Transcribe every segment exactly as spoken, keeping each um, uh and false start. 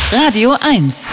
Radio eins.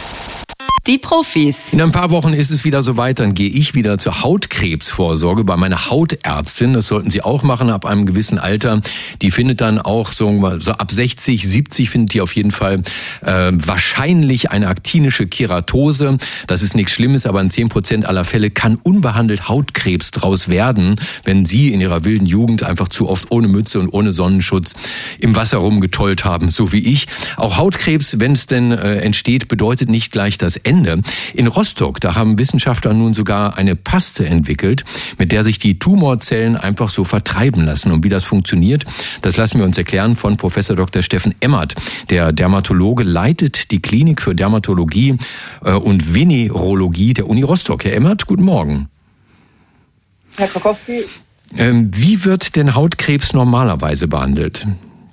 Die Profis. In ein paar Wochen ist es wieder soweit, dann gehe ich wieder zur Hautkrebsvorsorge bei meiner Hautärztin. Das sollten Sie auch machen ab einem gewissen Alter. Die findet dann auch so, so ab sechzig, siebzig findet die auf jeden Fall äh, wahrscheinlich eine aktinische Keratose. Das ist nichts Schlimmes, aber in zehn Prozent aller Fälle kann unbehandelt Hautkrebs draus werden, wenn Sie in Ihrer wilden Jugend einfach zu oft ohne Mütze und ohne Sonnenschutz im Wasser rumgetollt haben, so wie ich. Auch Hautkrebs, wenn es denn äh, entsteht, bedeutet nicht gleich das Ende. In Rostock, da haben Wissenschaftler nun sogar eine Paste entwickelt, mit der sich die Tumorzellen einfach so vertreiben lassen. Und wie das funktioniert, das lassen wir uns erklären von Professor Doktor Steffen Emmert. Der Dermatologe leitet die Klinik für Dermatologie und Venerologie der Uni Rostock. Herr Emmert, guten Morgen. Herr Krakowski. Ähm, wie wird denn Hautkrebs normalerweise behandelt?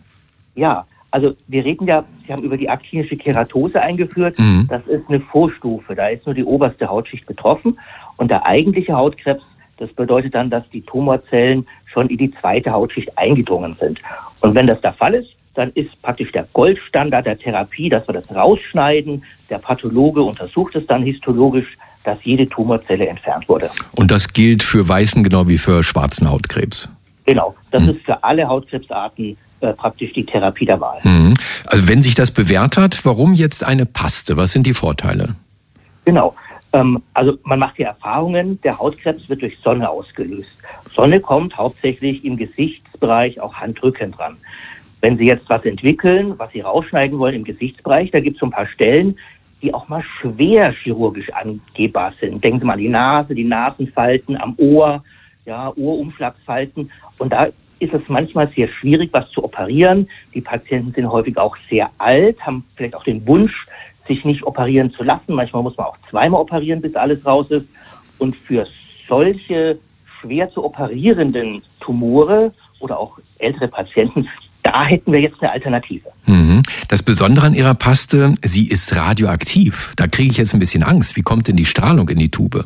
Ja, also wir reden ja, Sie haben über die aktinische Keratose eingeführt. Mhm. Das ist eine Vorstufe, da ist nur die oberste Hautschicht betroffen. Und der eigentliche Hautkrebs, das bedeutet dann, dass die Tumorzellen schon in die zweite Hautschicht eingedrungen sind. Und wenn das der Fall ist, dann ist praktisch der Goldstandard der Therapie, dass wir das rausschneiden. Der Pathologe untersucht es dann histologisch, dass jede Tumorzelle entfernt wurde. Und das gilt für weißen genau wie für schwarzen Hautkrebs? Genau, das mhm. ist für alle Hautkrebsarten äh, praktisch die Therapie der Wahl. Mhm. Also wenn sich das bewährt hat, warum jetzt eine Paste? Was sind die Vorteile? Genau, ähm, also man macht die Erfahrungen, der Hautkrebs wird durch Sonne ausgelöst. Sonne kommt hauptsächlich im Gesichtsbereich, auch handrückend dran. Wenn Sie jetzt was entwickeln, was Sie rausschneiden wollen im Gesichtsbereich, da gibt es so ein paar Stellen, die auch mal schwer chirurgisch angehbar sind. Denken Sie mal an die Nase, die Nasenfalten, am Ohr, ja, Ohrumschlagsfalten. Und da ist es manchmal sehr schwierig, was zu operieren. Die Patienten sind häufig auch sehr alt, haben vielleicht auch den Wunsch, sich nicht operieren zu lassen. Manchmal muss man auch zweimal operieren, bis alles raus ist. Und für solche schwer zu operierenden Tumore oder auch ältere Patienten, da hätten wir jetzt eine Alternative. Das Besondere an Ihrer Paste, sie ist radioaktiv. Da kriege ich jetzt ein bisschen Angst. Wie kommt denn die Strahlung in die Tube?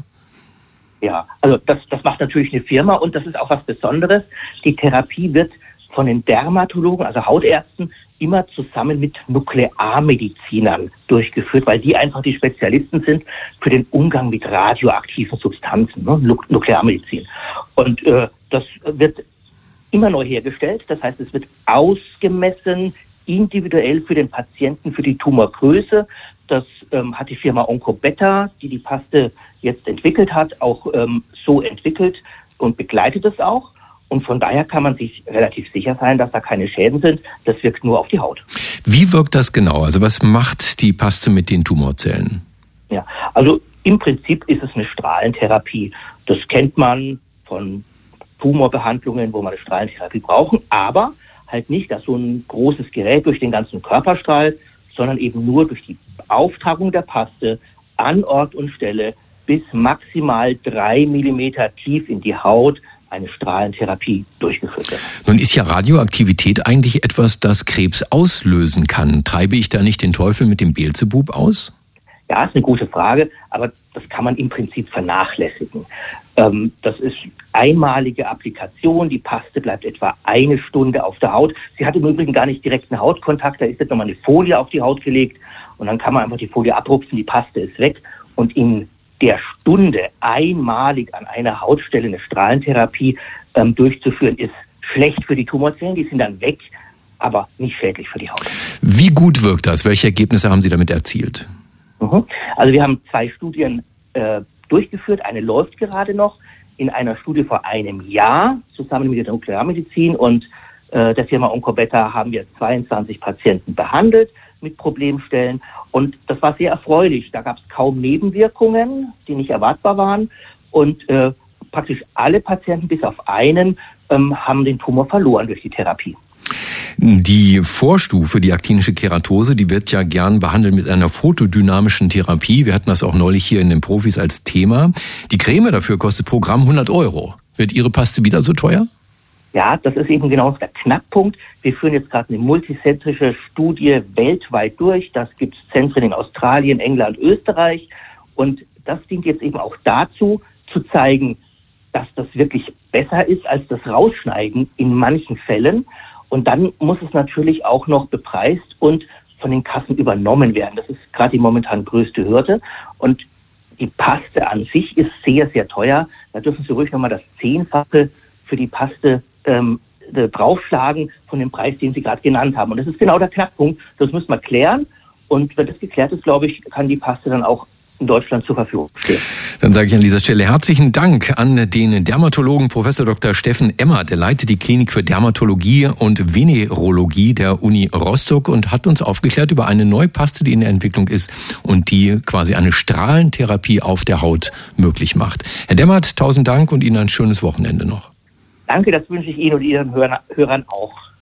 Ja, also das, das macht natürlich eine Firma und das ist auch was Besonderes. Die Therapie wird von den Dermatologen, also Hautärzten, immer zusammen mit Nuklearmedizinern durchgeführt, weil die einfach die Spezialisten sind für den Umgang mit radioaktiven Substanzen, ne? Nuklearmedizin. Und äh, das wird immer neu hergestellt, das heißt, es wird ausgemessen, individuell für den Patienten, für die Tumorgröße. Das ähm, hat die Firma Oncobetta, die die Paste jetzt entwickelt hat, auch ähm, so entwickelt und begleitet es auch. Und von daher kann man sich relativ sicher sein, dass da keine Schäden sind. Das wirkt nur auf die Haut. Wie wirkt das genau? Also was macht die Paste mit den Tumorzellen? Ja, also im Prinzip ist es eine Strahlentherapie. Das kennt man von Tumorbehandlungen, wo man eine Strahlentherapie brauchen, aber halt nicht, dass so ein großes Gerät durch den ganzen Körper strahlt, sondern eben nur durch die Auftragung der Paste an Ort und Stelle bis maximal drei Millimeter tief in die Haut eine Strahlentherapie durchgeführt wird. Nun ist ja Radioaktivität eigentlich etwas, das Krebs auslösen kann. Treibe ich da nicht den Teufel mit dem Beelzebub aus? Ja, ist eine gute Frage, aber das kann man im Prinzip vernachlässigen. Ähm, das ist einmalige Applikation, die Paste bleibt etwa eine Stunde auf der Haut. Sie hat im Übrigen gar nicht direkten Hautkontakt, da ist jetzt nochmal eine Folie auf die Haut gelegt und dann kann man einfach die Folie abrupfen, die Paste ist weg und in der Stunde einmalig an einer Hautstelle eine Strahlentherapie ähm, durchzuführen, ist schlecht für die Tumorzellen, die sind dann weg, aber nicht schädlich für die Haut. Wie gut wirkt das? Welche Ergebnisse haben Sie damit erzielt? Also wir haben zwei Studien äh, durchgeführt. Eine läuft gerade noch. In einer Studie vor einem Jahr zusammen mit der Nuklearmedizin und äh, der Firma Oncobetta haben wir zweiundzwanzig Patienten behandelt mit Problemstellen. Und das war sehr erfreulich. Da gab es kaum Nebenwirkungen, die nicht erwartbar waren. Und äh, praktisch alle Patienten bis auf einen ähm, haben den Tumor verloren durch die Therapie. Die Vorstufe, die aktinische Keratose, die wird ja gern behandelt mit einer photodynamischen Therapie. Wir hatten das auch neulich hier in den Profis als Thema. Die Creme dafür kostet pro Gramm hundert Euro. Wird Ihre Paste wieder so teuer? Ja, das ist eben genau der Knackpunkt. Wir führen jetzt gerade eine multizentrische Studie weltweit durch. Das gibt es Zentren in Australien, England, Österreich. Und das dient jetzt eben auch dazu, zu zeigen, dass das wirklich besser ist als das Rausschneiden in manchen Fällen. Und dann muss es natürlich auch noch bepreist und von den Kassen übernommen werden. Das ist gerade die momentan größte Hürde. Und die Paste an sich ist sehr, sehr teuer. Da dürfen Sie ruhig nochmal das Zehnfache für die Paste ähm, draufschlagen von dem Preis, den Sie gerade genannt haben. Und das ist genau der Knackpunkt. Das müssen wir klären. Und wenn das geklärt ist, glaube ich, kann die Paste dann auch in Deutschland zur Verfügung stehen. Dann sage ich an dieser Stelle herzlichen Dank an den Dermatologen Professor Doktor Steffen Emmert. Er leitet die Klinik für Dermatologie und Venerologie der Uni Rostock und hat uns aufgeklärt über eine neue Paste, die in der Entwicklung ist und die quasi eine Strahlentherapie auf der Haut möglich macht. Herr Demmert, tausend Dank und Ihnen ein schönes Wochenende noch. Danke, das wünsche ich Ihnen und Ihren Hörern auch.